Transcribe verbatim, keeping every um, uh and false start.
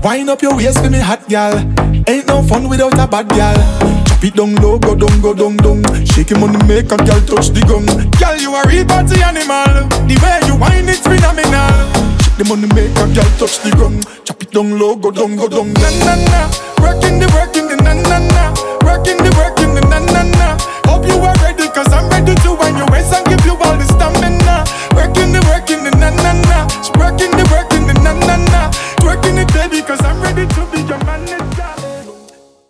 Wind up your waist for me hot gal. Ain't no fun without a bad gal. Chop it down low, go down, go down, down. Shake him on the make a gal touch the gum. Gal, you a real party animal. The way you wind it's phenomenal. Shake them on the make a gal touch the gum. Chop it down low, go down, go down. Na na na, working the working the na na na, working the working the na na na.